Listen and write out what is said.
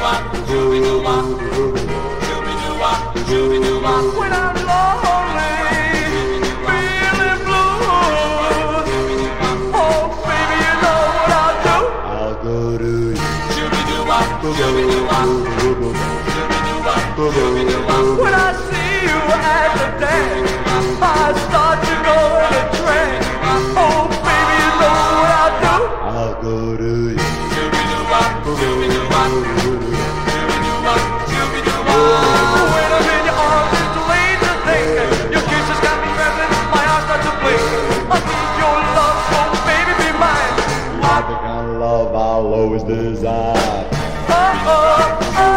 When I'm lonely, feeling blue, oh baby, you know what I'll do? I'll go to you. When I see you at the dance, I start to go in a trance. Oh baby, you know what I'll do? I'll go to you. When I'm in your arms, it's late to think. Your kisses got me trembling, my heart starts to blink. I need your love, so baby be mine. You're the kind of love I'll always desire. Oh, oh, oh.